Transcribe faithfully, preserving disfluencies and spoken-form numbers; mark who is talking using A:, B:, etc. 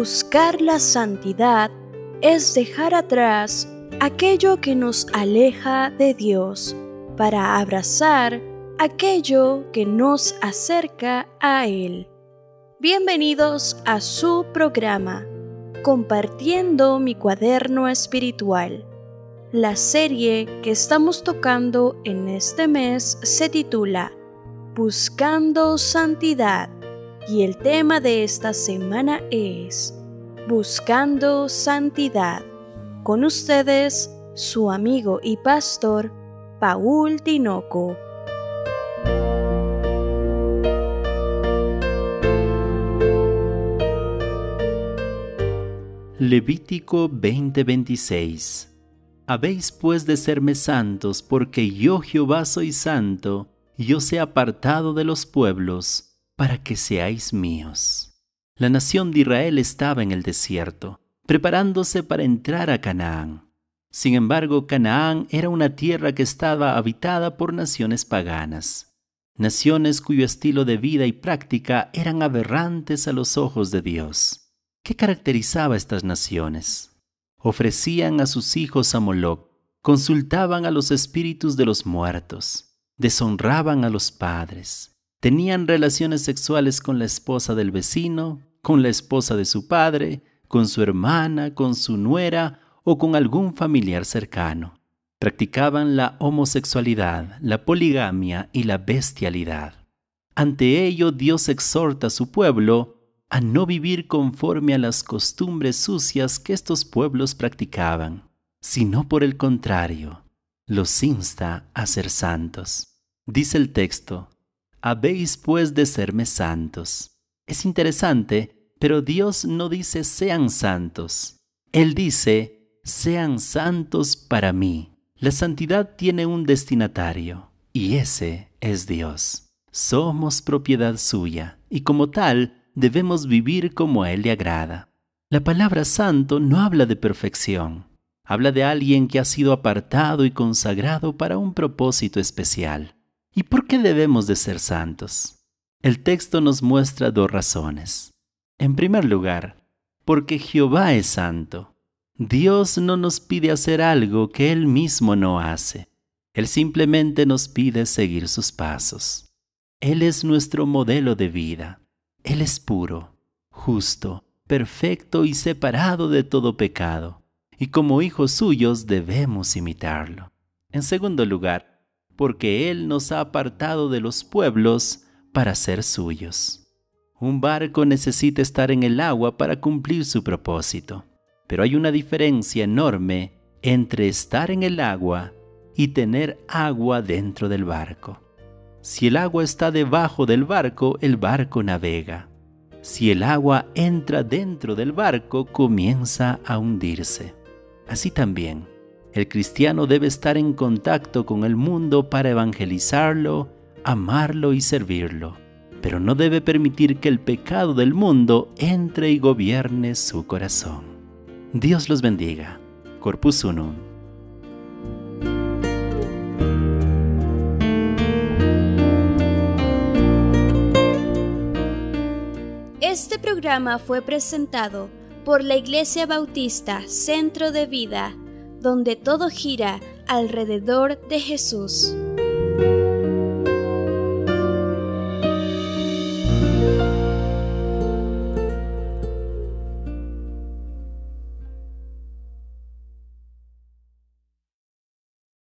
A: Buscar la santidad es dejar atrás aquello que nos aleja de Dios para abrazar aquello que nos acerca a Él. Bienvenidos a su programa, Compartiendo mi cuaderno espiritual. La serie que estamos tocando en este mes se titula Buscando Santidad y el tema de esta semana es Buscando Santidad. Con ustedes, su amigo y pastor, Paul Tinoco.
B: Levítico veinte veintiséis. Habéis pues de serme santos, porque yo Jehová soy santo, y os he apartado de los pueblos, para que seáis míos. La nación de Israel estaba en el desierto, preparándose para entrar a Canaán. Sin embargo, Canaán era una tierra que estaba habitada por naciones paganas, naciones cuyo estilo de vida y práctica eran aberrantes a los ojos de Dios. ¿Qué caracterizaba a estas naciones? Ofrecían a sus hijos a Moloc, consultaban a los espíritus de los muertos, deshonraban a los padres, tenían relaciones sexuales con la esposa del vecino, con la esposa de su padre, con su hermana, con su nuera o con algún familiar cercano. Practicaban la homosexualidad, la poligamia y la bestialidad. Ante ello, Dios exhorta a su pueblo a no vivir conforme a las costumbres sucias que estos pueblos practicaban, sino por el contrario, los insta a ser santos. Dice el texto, habéis pues de serme santos. Es interesante, pero Dios no dice sean santos. Él dice, sean santos para mí. La santidad tiene un destinatario, y ese es Dios. Somos propiedad suya, y como tal, debemos vivir como a Él le agrada. La palabra santo no habla de perfección. Habla de alguien que ha sido apartado y consagrado para un propósito especial. ¿Y por qué debemos de ser santos? El texto nos muestra dos razones. En primer lugar, porque Jehová es santo. Dios no nos pide hacer algo que Él mismo no hace. Él simplemente nos pide seguir sus pasos. Él es nuestro modelo de vida. Él es puro, justo, perfecto y separado de todo pecado, y como hijos suyos debemos imitarlo. En segundo lugar, porque Él nos ha apartado de los pueblos para ser suyos. Un barco necesita estar en el agua para cumplir su propósito, pero hay una diferencia enorme entre estar en el agua y tener agua dentro del barco. Si el agua está debajo del barco, el barco navega. Si el agua entra dentro del barco, comienza a hundirse. Así también, el cristiano debe estar en contacto con el mundo para evangelizarlo, amarlo y servirlo, pero no debe permitir que el pecado del mundo entre y gobierne su corazón. Dios los bendiga. Corpus Unum.
A: Este programa fue presentado por la Iglesia Bautista Centro de Vida, donde todo gira alrededor de Jesús.